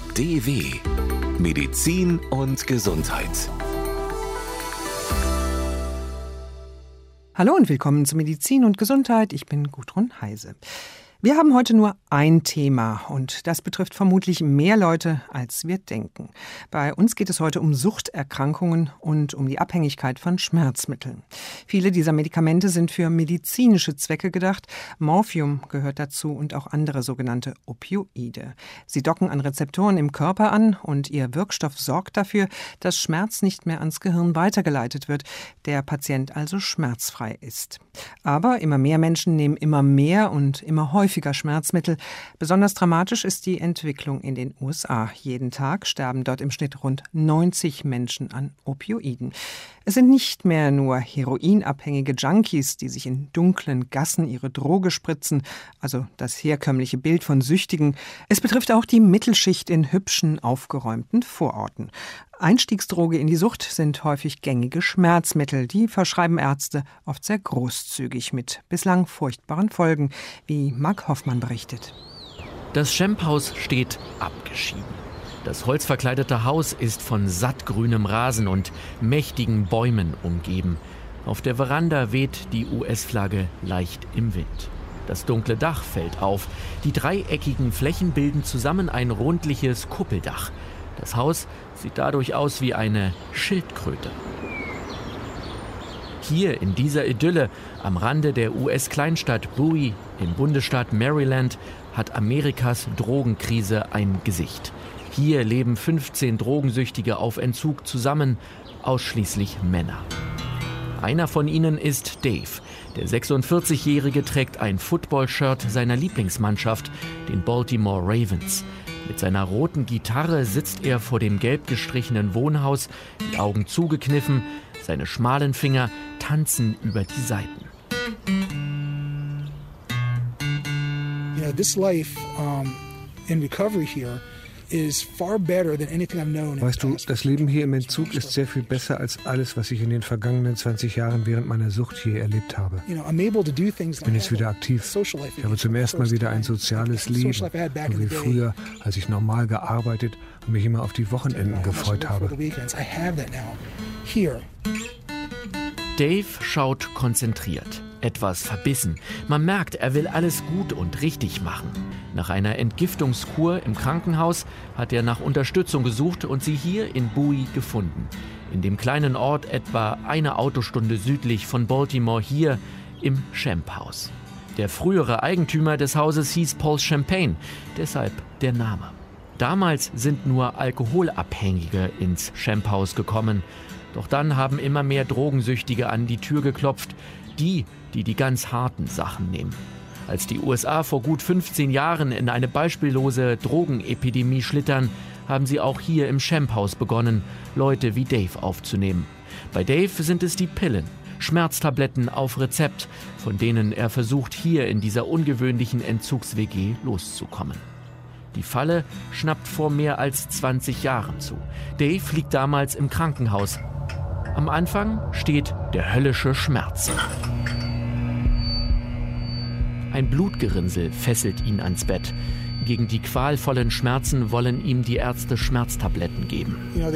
DW Medizin und Gesundheit. Hallo und willkommen zu Medizin und Gesundheit. Ich bin Gudrun Heise. Wir haben heute nur ein Thema und das betrifft vermutlich mehr Leute, als wir denken. Bei uns geht es heute um Suchterkrankungen und um die Abhängigkeit von Schmerzmitteln. Viele dieser Medikamente sind für medizinische Zwecke gedacht. Morphium gehört dazu und auch andere sogenannte Opioide. Sie docken an Rezeptoren im Körper an und ihr Wirkstoff sorgt dafür, dass Schmerz nicht mehr ans Gehirn weitergeleitet wird, der Patient also schmerzfrei ist. Aber immer mehr Menschen nehmen immer mehr und immer häufiger Schmerzmittel. Besonders dramatisch ist die Entwicklung in den USA. Jeden Tag sterben dort im Schnitt rund 90 Menschen an Opioiden. Es sind nicht mehr nur heroinabhängige Junkies, die sich in dunklen Gassen ihre Droge spritzen, also das herkömmliche Bild von Süchtigen. Es betrifft auch die Mittelschicht in hübschen, aufgeräumten Vororten. Einstiegsdroge in die Sucht sind häufig gängige Schmerzmittel. Die verschreiben Ärzte oft sehr großzügig mit bislang furchtbaren Folgen, wie Mark Hoffmann berichtet. Das Schempp-Haus steht abgeschieden. Das holzverkleidete Haus ist von sattgrünem Rasen und mächtigen Bäumen umgeben. Auf der Veranda weht die US-Flagge leicht im Wind. Das dunkle Dach fällt auf. Die dreieckigen Flächen bilden zusammen ein rundliches Kuppeldach. Das Haus sieht dadurch aus wie eine Schildkröte. Hier in dieser Idylle am Rande der US-Kleinstadt Bowie im Bundesstaat Maryland hat Amerikas Drogenkrise ein Gesicht. Hier leben 15 Drogensüchtige auf Entzug zusammen, ausschließlich Männer. Einer von ihnen ist Dave. Der 46-Jährige trägt ein Football-Shirt seiner Lieblingsmannschaft, den Baltimore Ravens. Mit seiner roten Gitarre sitzt er vor dem gelb gestrichenen Wohnhaus, die Augen zugekniffen, seine schmalen Finger tanzen über die Saiten. This life in recovery here is far better than anything I've known. Weißt du, das Leben hier im Entzug ist sehr viel besser als alles, was ich in den vergangenen 20 Jahren während meiner Sucht hier erlebt habe. Ich bin jetzt wieder aktiv. Ich habe zum ersten Mal wieder ein soziales Leben, so wie früher, als ich normal gearbeitet und mich immer auf die Wochenenden gefreut habe. Dave schaut konzentriert, etwas verbissen. Man merkt, er will alles gut und richtig machen. Nach einer Entgiftungskur im Krankenhaus hat er nach Unterstützung gesucht und sie hier in Bowie gefunden. In dem kleinen Ort etwa eine Autostunde südlich von Baltimore, hier im Schempp-Haus. Der frühere Eigentümer des Hauses hieß Paul Champagne, deshalb der Name. Damals sind nur Alkoholabhängige ins Schempp-Haus gekommen. Doch dann haben immer mehr Drogensüchtige an die Tür geklopft, die ganz harten Sachen nehmen. Als die USA vor gut 15 Jahren in eine beispiellose Drogenepidemie schlittern, haben sie auch hier im Schempp-Haus begonnen, Leute wie Dave aufzunehmen. Bei Dave sind es die Pillen, Schmerztabletten auf Rezept, von denen er versucht, hier in dieser ungewöhnlichen Entzugs-WG loszukommen. Die Falle schnappt vor mehr als 20 Jahren zu. Dave liegt damals im Krankenhaus. Am Anfang steht der höllische Schmerz. Ein Blutgerinnsel fesselt ihn ans Bett. Gegen die qualvollen Schmerzen wollen ihm die Ärzte Schmerztabletten geben.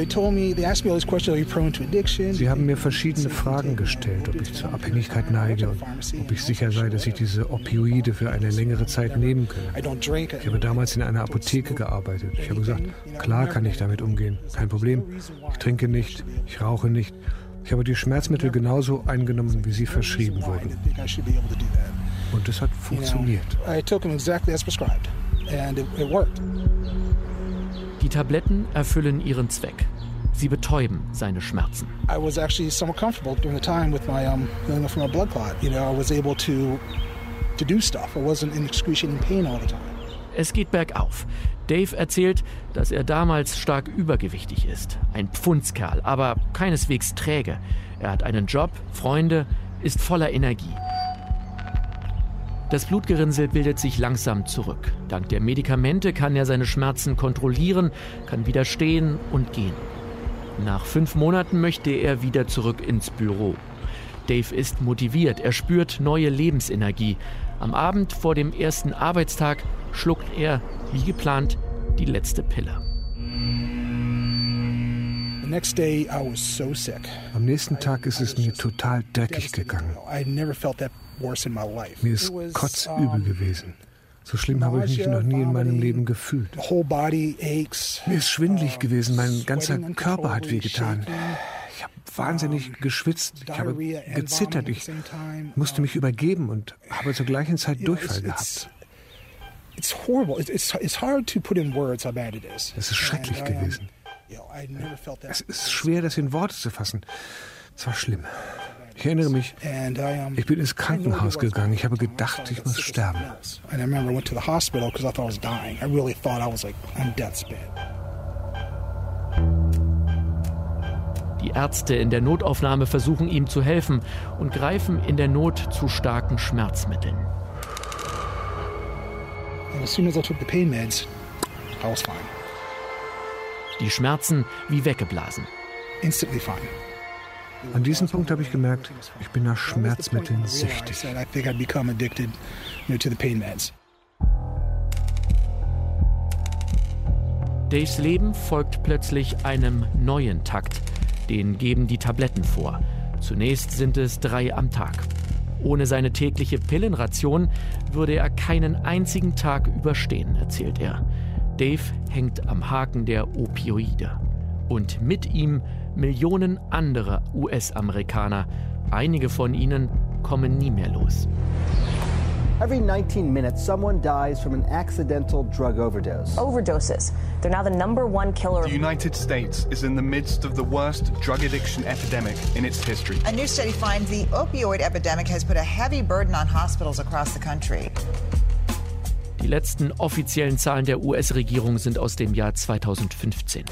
Sie haben mir verschiedene Fragen gestellt, ob ich zur Abhängigkeit neige und ob ich sicher sei, dass ich diese Opioide für eine längere Zeit nehmen kann. Ich habe damals in einer Apotheke gearbeitet. Ich habe gesagt, klar kann ich damit umgehen, kein Problem. Ich trinke nicht, ich rauche nicht. Ich habe die Schmerzmittel genauso eingenommen, wie sie verschrieben wurden. Und es hat funktioniert. Die Tabletten erfüllen ihren Zweck. Sie betäuben seine Schmerzen. I was actually somewhat comfortable during the time with my from a blood clot. I was able to do stuff. I wasn't in excruciating pain all the time. Es geht bergauf. Dave erzählt, dass er damals stark übergewichtig ist. Ein Pfundskerl, aber keineswegs träge. Er hat einen Job, Freunde, ist voller Energie. Das Blutgerinnsel bildet sich langsam zurück. Dank der Medikamente kann er seine Schmerzen kontrollieren, kann wieder stehen und gehen. Nach 5 Monaten möchte er wieder zurück ins Büro. Dave ist motiviert, er spürt neue Lebensenergie. Am Abend vor dem ersten Arbeitstag schluckt er, wie geplant, die letzte Pille. Am nächsten Tag ist es mir total dreckig gegangen. Mir ist kotzübel gewesen. So schlimm habe ich mich noch nie in meinem Leben gefühlt. Mir ist schwindelig gewesen, mein ganzer Körper hat wehgetan. Ich habe wahnsinnig geschwitzt, ich habe gezittert, ich musste mich übergeben und habe zur gleichen Zeit Durchfall gehabt. Es ist schrecklich gewesen. Es ist schwer, das in Worte zu fassen. Es war schlimm. Ich erinnere mich, ich bin ins Krankenhaus gegangen. Ich habe gedacht, ich muss sterben. Die Ärzte in der Notaufnahme versuchen ihm zu helfen und greifen in der Not zu starken Schmerzmitteln. Die Schmerzen wie weggeblasen. An diesem Punkt habe ich gemerkt, ich bin nach Schmerzmitteln süchtig. Daves Leben folgt plötzlich einem neuen Takt. Den geben die Tabletten vor. Zunächst sind es 3 am Tag. Ohne seine tägliche Pillenration würde er keinen einzigen Tag überstehen, erzählt er. Dave hängt am Haken der Opioide. Und mit ihm Millionen andere US-Amerikaner. Einige von ihnen kommen nie mehr los. Every 19 minutes, someone dies from an accidental drug overdose. Overdoses. They're now the #1 killer. The United States is in the midst of the worst drug addiction epidemic in its history. A new study finds the opioid epidemic has put a heavy burden on hospitals across the country. Die letzten offiziellen Zahlen der US-Regierung sind aus dem Jahr 2015.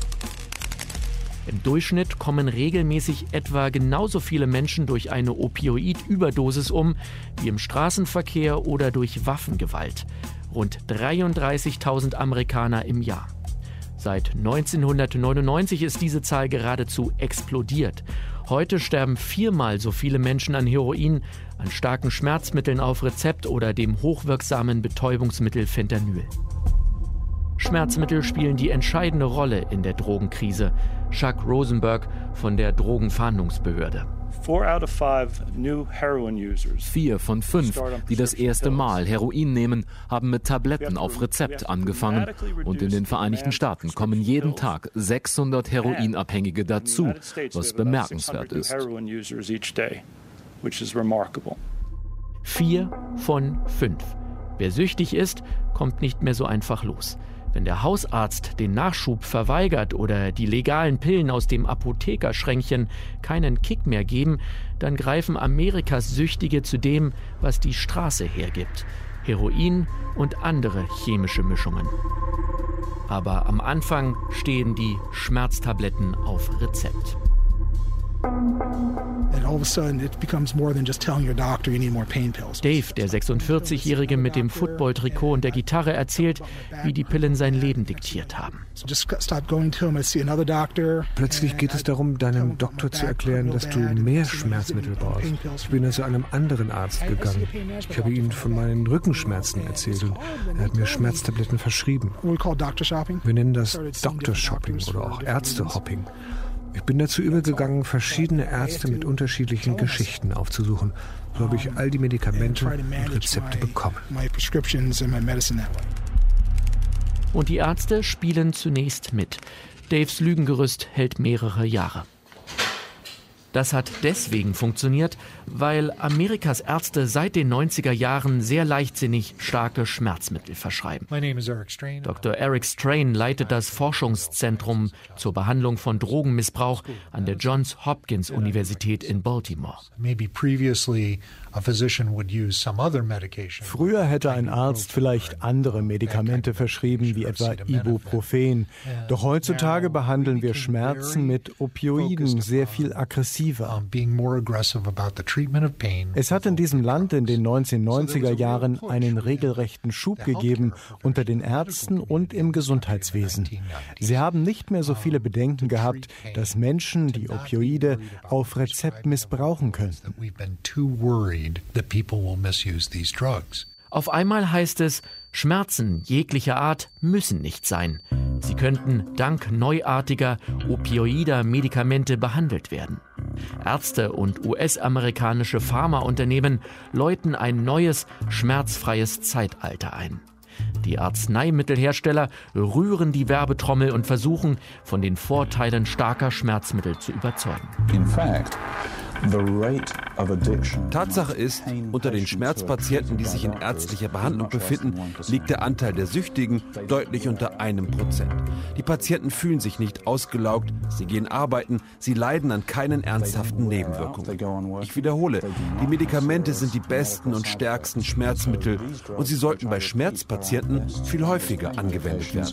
Im Durchschnitt kommen regelmäßig etwa genauso viele Menschen durch eine Opioid-Überdosis um wie im Straßenverkehr oder durch Waffengewalt. Rund 33.000 Amerikaner im Jahr. Seit 1999 ist diese Zahl geradezu explodiert. Heute sterben 4-mal so viele Menschen an Heroin, an starken Schmerzmitteln auf Rezept oder dem hochwirksamen Betäubungsmittel Fentanyl. Schmerzmittel spielen die entscheidende Rolle in der Drogenkrise. Chuck Rosenberg von der Drogenfahndungsbehörde. 4 von 5, die das erste Mal Heroin nehmen, haben mit Tabletten auf Rezept angefangen. Und in den Vereinigten Staaten kommen jeden Tag 600 Heroinabhängige dazu, was bemerkenswert ist. 4 von 5. Wer süchtig ist, kommt nicht mehr so einfach los. Wenn der Hausarzt den Nachschub verweigert oder die legalen Pillen aus dem Apothekerschränkchen keinen Kick mehr geben, dann greifen Amerikas Süchtige zu dem, was die Straße hergibt: Heroin und andere chemische Mischungen. Aber am Anfang stehen die Schmerztabletten auf Rezept. Dave, der 46-Jährige mit dem Football-Trikot und der Gitarre, erzählt, wie die Pillen sein Leben diktiert haben. Plötzlich geht es darum, deinem Doktor zu erklären, dass du mehr Schmerzmittel brauchst. Ich bin zu einem anderen Arzt gegangen. Ich habe ihm von meinen Rückenschmerzen erzählt und er hat mir Schmerztabletten verschrieben. Wir nennen das Doctor-Shopping oder auch Ärzte-Hopping. Ich bin dazu übergegangen, verschiedene Ärzte mit unterschiedlichen Geschichten aufzusuchen. So habe ich all die Medikamente und Rezepte bekommen. Und die Ärzte spielen zunächst mit. Daves Lügengerüst hält mehrere Jahre. Das hat deswegen funktioniert, weil Amerikas Ärzte seit den 90er Jahren sehr leichtsinnig starke Schmerzmittel verschreiben. Dr. Eric Strain leitet das Forschungszentrum zur Behandlung von Drogenmissbrauch an der Johns Hopkins Universität in Baltimore. Früher hätte ein Arzt vielleicht andere Medikamente verschrieben, wie etwa Ibuprofen. Doch heutzutage behandeln wir Schmerzen mit Opioiden sehr viel aggressiver. Es hat in diesem Land in den 1990er Jahren einen regelrechten Schub gegeben unter den Ärzten und im Gesundheitswesen. Sie haben nicht mehr so viele Bedenken gehabt, dass Menschen die Opioide auf Rezept missbrauchen könnten. Auf einmal heißt es, Schmerzen jeglicher Art müssen nicht sein. Sie könnten dank neuartiger opioider Medikamente behandelt werden. Ärzte und US-amerikanische Pharmaunternehmen läuten ein neues, schmerzfreies Zeitalter ein. Die Arzneimittelhersteller rühren die Werbetrommel und versuchen, von den Vorteilen starker Schmerzmittel zu überzeugen. Tatsache ist, unter den Schmerzpatienten, die sich in ärztlicher Behandlung befinden, liegt der Anteil der Süchtigen deutlich unter 1%. Die Patienten fühlen sich nicht ausgelaugt, sie gehen arbeiten, sie leiden an keinen ernsthaften Nebenwirkungen. Ich wiederhole, die Medikamente sind die besten und stärksten Schmerzmittel und sie sollten bei Schmerzpatienten viel häufiger angewendet werden.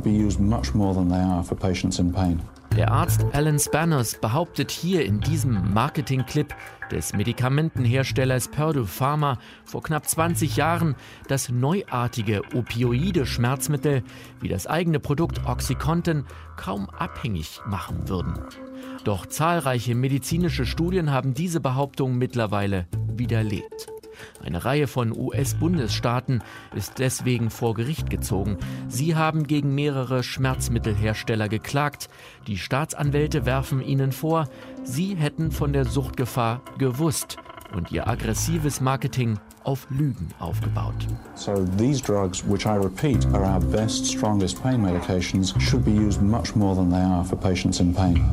Der Arzt Alan Spanos behauptet hier in diesem Marketingclip des Medikamentenherstellers Purdue Pharma vor knapp 20 Jahren, dass neuartige opioide Schmerzmittel wie das eigene Produkt OxyContin kaum abhängig machen würden. Doch zahlreiche medizinische Studien haben diese Behauptung mittlerweile widerlegt. Eine Reihe von US-Bundesstaaten ist deswegen vor Gericht gezogen. Sie haben gegen mehrere Schmerzmittelhersteller geklagt. Die Staatsanwälte werfen ihnen vor, sie hätten von der Suchtgefahr gewusst und ihr aggressives Marketing auf Lügen aufgebaut. So these drugs, which I repeat are our best, strongest pain medications, should be used much more than they are for patients in pain.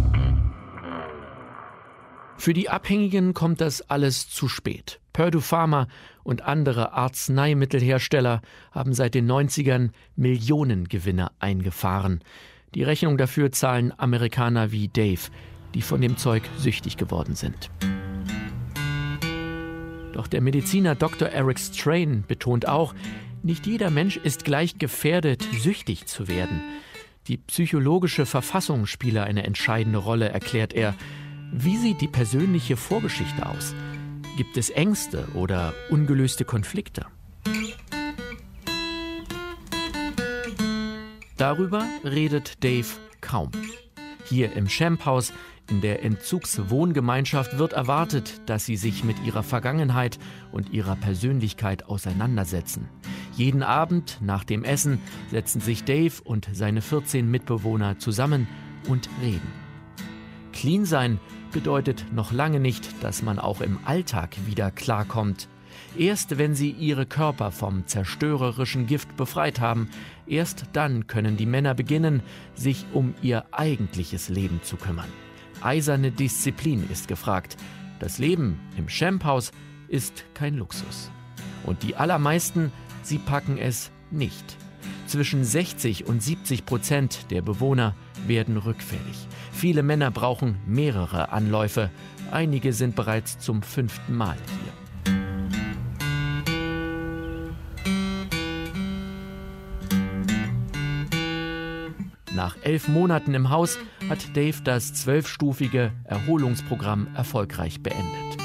Für die Abhängigen kommt das alles zu spät. Purdue Pharma und andere Arzneimittelhersteller haben seit den 90ern Millionengewinne eingefahren. Die Rechnung dafür zahlen Amerikaner wie Dave, die von dem Zeug süchtig geworden sind. Doch der Mediziner Dr. Eric Strain betont auch, nicht jeder Mensch ist gleich gefährdet, süchtig zu werden. Die psychologische Verfassung spiele eine entscheidende Rolle, erklärt er. Wie sieht die persönliche Vorgeschichte aus? Gibt es Ängste oder ungelöste Konflikte? Darüber redet Dave kaum. Hier im Champ-Haus in der Entzugswohngemeinschaft wird erwartet, dass sie sich mit ihrer Vergangenheit und ihrer Persönlichkeit auseinandersetzen. Jeden Abend nach dem Essen setzen sich Dave und seine 14 Mitbewohner zusammen und reden. Clean sein bedeutet noch lange nicht, dass man auch im Alltag wieder klarkommt. Erst wenn sie ihre Körper vom zerstörerischen Gift befreit haben, erst dann können die Männer beginnen, sich um ihr eigentliches Leben zu kümmern. Eiserne Disziplin ist gefragt. Das Leben im Champ-Haus ist kein Luxus. Und die allermeisten, sie packen es nicht. Zwischen 60% und 70% der Bewohner werden rückfällig. Viele Männer brauchen mehrere Anläufe. Einige sind bereits zum 5. Mal hier. Nach 11 Monaten im Haus hat Dave das 12-stufige Erholungsprogramm erfolgreich beendet.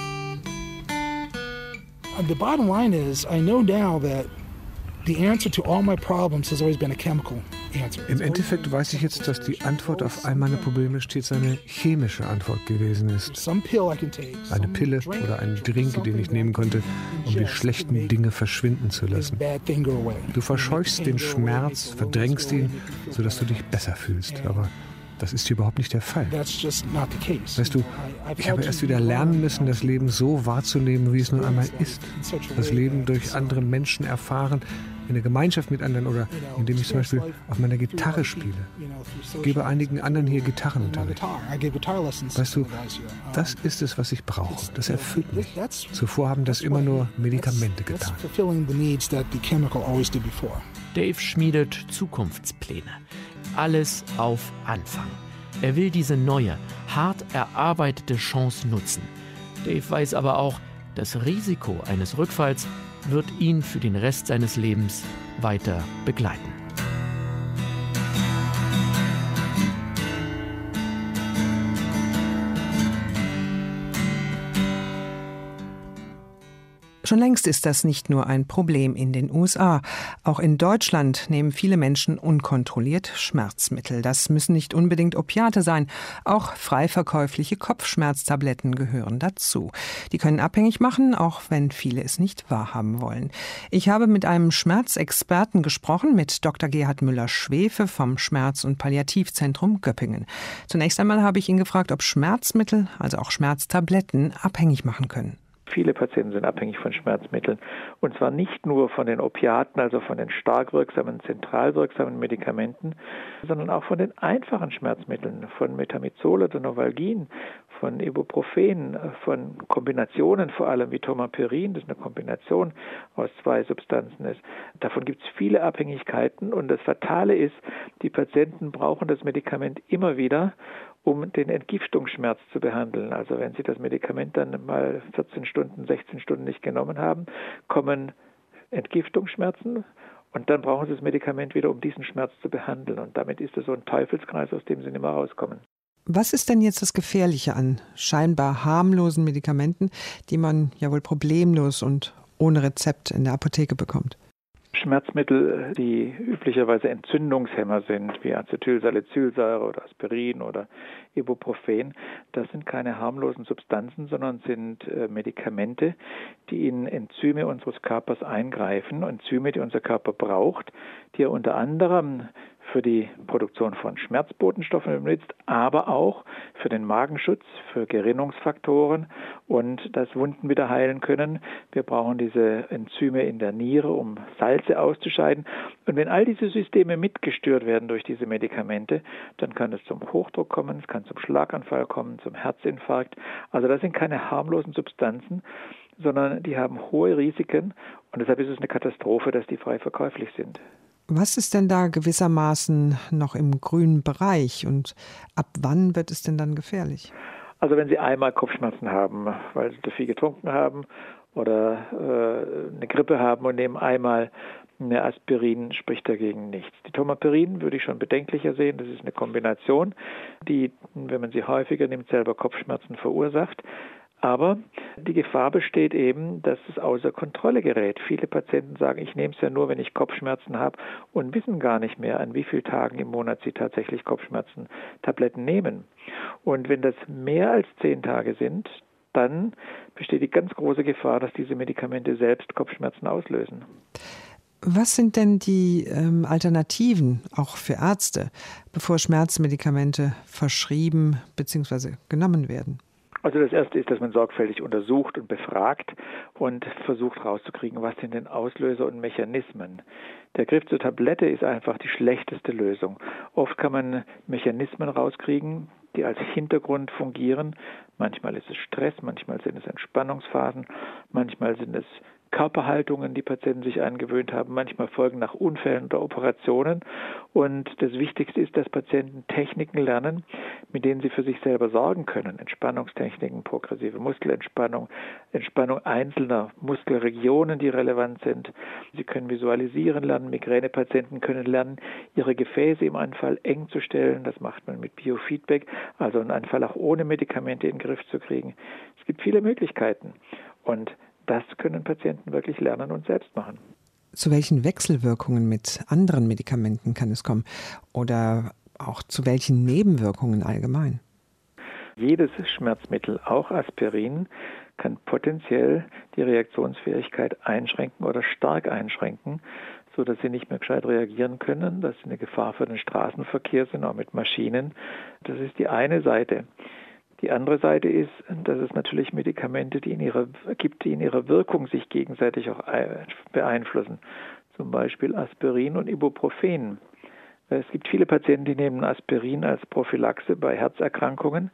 The bottom line is, I know now that the answer to all my problems has always been a chemical answer. Im Endeffekt weiß ich jetzt, dass die Antwort auf all meine Probleme stets eine chemische Antwort gewesen ist. Eine Pille oder einen Drink, den ich nehmen konnte, um die schlechten Dinge verschwinden zu lassen. Du verscheuchst den Schmerz, verdrängst ihn, sodass du dich besser fühlst. Aber das ist hier überhaupt nicht der Fall. Weißt du, ich habe erst wieder lernen müssen, das Leben so wahrzunehmen, wie es nun einmal ist. Das Leben durch andere Menschen erfahren, in der Gemeinschaft mit anderen oder indem ich zum Beispiel auf meiner Gitarre spiele. Ich gebe einigen anderen hier Gitarrenunterricht. Weißt du, das ist es, was ich brauche. Das erfüllt mich. Zuvor haben das immer nur Medikamente getan. Dave schmiedet Zukunftspläne. Alles auf Anfang. Er will diese neue, hart erarbeitete Chance nutzen. Dave weiß aber auch, das Risiko eines Rückfalls wird ihn für den Rest seines Lebens weiter begleiten. Schon längst ist das nicht nur ein Problem in den USA. Auch in Deutschland nehmen viele Menschen unkontrolliert Schmerzmittel. Das müssen nicht unbedingt Opiate sein. Auch frei verkäufliche Kopfschmerztabletten gehören dazu. Die können abhängig machen, auch wenn viele es nicht wahrhaben wollen. Ich habe mit einem Schmerzexperten gesprochen, mit Dr. Gerhard Müller-Schwefe vom Schmerz- und Palliativzentrum Göppingen. Zunächst einmal habe ich ihn gefragt, ob Schmerzmittel, also auch Schmerztabletten, abhängig machen können. Viele Patienten sind abhängig von Schmerzmitteln und zwar nicht nur von den Opiaten, also von den stark wirksamen, zentral wirksamen Medikamenten, sondern auch von den einfachen Schmerzmitteln, von Metamizol oder Novalgin, von Ibuprofen, von Kombinationen vor allem wie Tomapyrin, das eine Kombination aus 2 Substanzen ist. Davon gibt es viele Abhängigkeiten und das Fatale ist, die Patienten brauchen das Medikament immer wieder, um den Entgiftungsschmerz zu behandeln. Also wenn Sie das Medikament dann mal 14 Stunden, 16 Stunden nicht genommen haben, kommen Entgiftungsschmerzen und dann brauchen Sie das Medikament wieder, um diesen Schmerz zu behandeln. Und damit ist es so ein Teufelskreis, aus dem Sie nicht mehr rauskommen. Was ist denn jetzt das Gefährliche an scheinbar harmlosen Medikamenten, die man ja wohl problemlos und ohne Rezept in der Apotheke bekommt? Schmerzmittel, die üblicherweise Entzündungshemmer sind, wie Acetylsalicylsäure oder Aspirin oder Ibuprofen, das sind keine harmlosen Substanzen, sondern sind Medikamente, die in Enzyme unseres Körpers eingreifen, Enzyme, die unser Körper braucht, die er unter anderem für die Produktion von Schmerzbotenstoffen benutzt, aber auch für den Magenschutz, für Gerinnungsfaktoren und dass Wunden wieder heilen können. Wir brauchen diese Enzyme in der Niere, um Salze auszuscheiden. Und wenn all diese Systeme mitgestört werden durch diese Medikamente, dann kann es zum Hochdruck kommen, es kann zum Schlaganfall kommen, zum Herzinfarkt. Also das sind keine harmlosen Substanzen, sondern die haben hohe Risiken und deshalb ist es eine Katastrophe, dass die frei verkäuflich sind. Was ist denn da gewissermaßen noch im grünen Bereich und ab wann wird es denn dann gefährlich? Also wenn Sie einmal Kopfschmerzen haben, weil Sie zu viel getrunken haben oder eine Grippe haben und nehmen einmal eine Aspirin, spricht dagegen nichts. Die Tomapyrin würde ich schon bedenklicher sehen. Das ist eine Kombination, die, wenn man sie häufiger nimmt, selber Kopfschmerzen verursacht. Aber die Gefahr besteht eben, dass es außer Kontrolle gerät. Viele Patienten sagen, ich nehme es ja nur, wenn ich Kopfschmerzen habe und wissen gar nicht mehr, an wie vielen Tagen im Monat sie tatsächlich Kopfschmerzen-Tabletten nehmen. Und wenn das mehr als 10 Tage sind, dann besteht die ganz große Gefahr, dass diese Medikamente selbst Kopfschmerzen auslösen. Was sind denn die Alternativen, auch für Ärzte, bevor Schmerzmedikamente verschrieben bzw. genommen werden? Also das Erste ist, dass man sorgfältig untersucht und befragt und versucht herauszukriegen, was sind denn Auslöser und Mechanismen. Der Griff zur Tablette ist einfach die schlechteste Lösung. Oft kann man Mechanismen rauskriegen, die als Hintergrund fungieren. Manchmal ist es Stress, manchmal sind es Entspannungsphasen, manchmal sind es Körperhaltungen, die Patienten sich angewöhnt haben, manchmal Folgen nach Unfällen oder Operationen. Und das Wichtigste ist, dass Patienten Techniken lernen, mit denen sie für sich selber sorgen können. Entspannungstechniken, progressive Muskelentspannung, Entspannung einzelner Muskelregionen, die relevant sind. Sie können visualisieren lernen. Migränepatienten können lernen, ihre Gefäße im Anfall eng zu stellen. Das macht man mit Biofeedback, also einen Anfall auch ohne Medikamente in den Griff zu kriegen. Es gibt viele Möglichkeiten. Und das können Patienten wirklich lernen und selbst machen. Zu welchen Wechselwirkungen mit anderen Medikamenten kann es kommen? Oder auch zu welchen Nebenwirkungen allgemein? Jedes Schmerzmittel, auch Aspirin, kann potenziell die Reaktionsfähigkeit einschränken oder stark einschränken, sodass sie nicht mehr gescheit reagieren können, dass sie eine Gefahr für den Straßenverkehr sind, auch mit Maschinen. Das ist die eine Seite. Die andere Seite ist, dass es natürlich Medikamente gibt, die in ihrer Wirkung sich gegenseitig auch beeinflussen. Zum Beispiel Aspirin und Ibuprofen. Es gibt viele Patienten, die nehmen Aspirin als Prophylaxe bei Herzerkrankungen,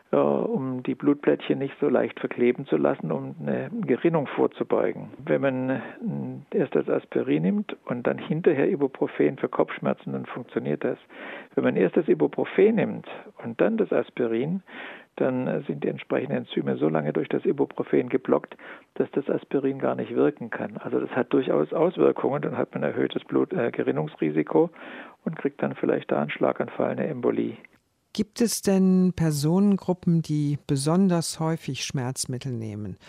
um die Blutplättchen nicht so leicht verkleben zu lassen, um eine Gerinnung vorzubeugen. Wenn man erst das Aspirin nimmt und dann hinterher Ibuprofen für Kopfschmerzen, dann funktioniert das. Wenn man erst das Ibuprofen nimmt und dann das Aspirin, dann sind die entsprechenden Enzyme so lange durch das Ibuprofen geblockt, dass das Aspirin gar nicht wirken kann. Also das hat durchaus Auswirkungen, dann hat man ein erhöhtes Gerinnungsrisiko und kriegt dann vielleicht da einen Schlaganfall, eine Embolie. Gibt es denn Personengruppen, die besonders häufig Schmerzmittel nehmen?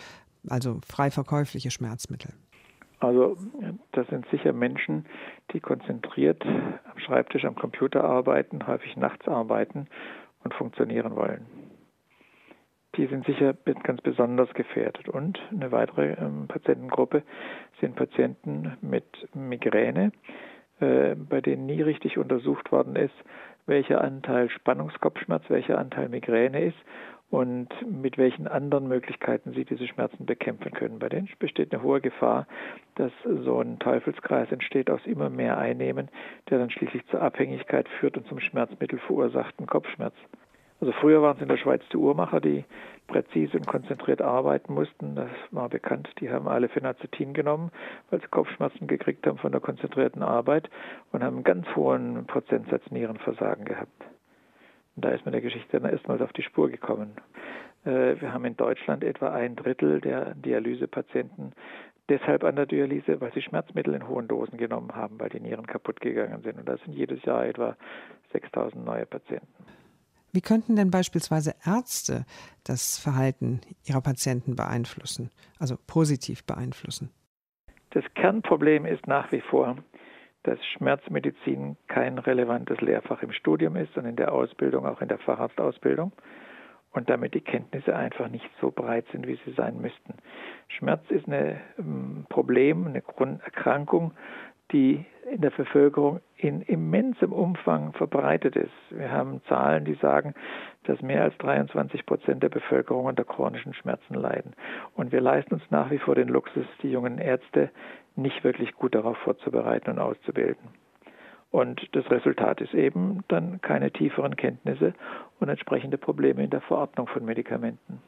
also frei verkäufliche Schmerzmittel? Also das sind sicher Menschen, die konzentriert am Schreibtisch, am Computer arbeiten, häufig nachts arbeiten und funktionieren wollen. Die sind sicher ganz besonders gefährdet. Und eine weitere Patientengruppe sind Patienten mit Migräne, bei denen nie richtig untersucht worden ist, welcher Anteil Spannungskopfschmerz, welcher Anteil Migräne ist und mit welchen anderen Möglichkeiten sie diese Schmerzen bekämpfen können. Bei denen besteht eine hohe Gefahr, dass so ein Teufelskreis entsteht aus immer mehr Einnehmen, der dann schließlich zur Abhängigkeit führt und zum Schmerzmittel verursachten Kopfschmerz. Also früher waren es in der Schweiz die Uhrmacher, die präzise und konzentriert arbeiten mussten. Das war bekannt. Die haben alle Phenacetin genommen, weil sie Kopfschmerzen gekriegt haben von der konzentrierten Arbeit und haben einen ganz hohen Prozentsatz Nierenversagen gehabt. Und da ist man der Geschichte dann erstmals auf die Spur gekommen. Wir haben in Deutschland etwa 1/3 der Dialysepatienten deshalb an der Dialyse, weil sie Schmerzmittel in hohen Dosen genommen haben, weil die Nieren kaputt gegangen sind. Und das sind jedes Jahr etwa 6.000 neue Patienten. Wie könnten denn beispielsweise Ärzte das Verhalten ihrer Patienten beeinflussen, also positiv beeinflussen? Das Kernproblem ist nach wie vor, dass Schmerzmedizin kein relevantes Lehrfach im Studium ist und in der Ausbildung, auch in der Facharztausbildung, und damit die Kenntnisse einfach nicht so breit sind, wie sie sein müssten. Schmerz ist ein Problem, eine Grunderkrankung, die in der Bevölkerung in immensem Umfang verbreitet ist. Wir haben Zahlen, die sagen, dass mehr als 23% der Bevölkerung unter chronischen Schmerzen leiden. Und wir leisten uns nach wie vor den Luxus, die jungen Ärzte nicht wirklich gut darauf vorzubereiten und auszubilden. Und das Resultat ist eben dann keine tieferen Kenntnisse und entsprechende Probleme in der Verordnung von Medikamenten.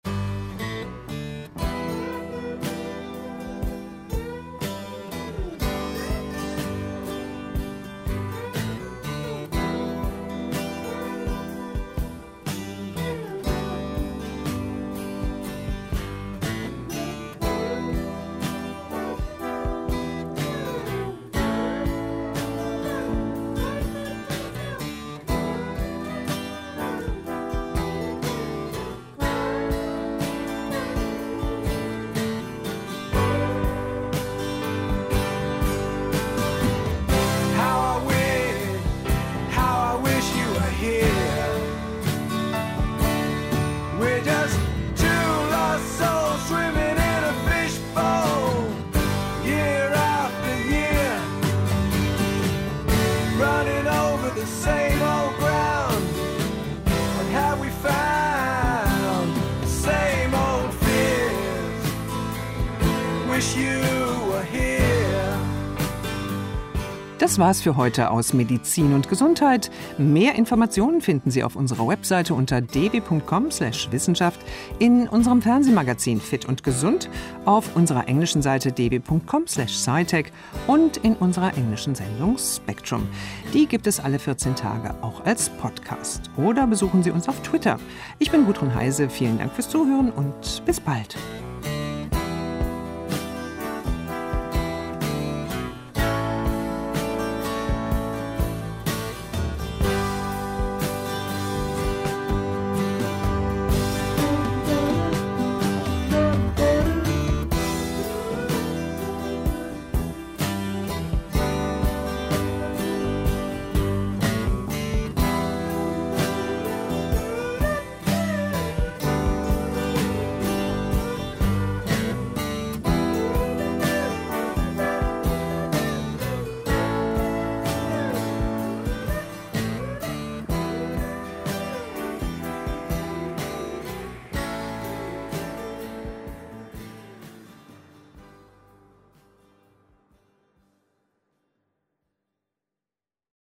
Das war's für heute aus Medizin und Gesundheit. Mehr Informationen finden Sie auf unserer Webseite unter dw.com/Wissenschaft, in unserem Fernsehmagazin Fit und Gesund, auf unserer englischen Seite dw.com/SciTech und in unserer englischen Sendung Spectrum. Die gibt es alle 14 Tage auch als Podcast. Oder besuchen Sie uns auf Twitter. Ich bin Gudrun Heise. Vielen Dank fürs Zuhören und bis bald.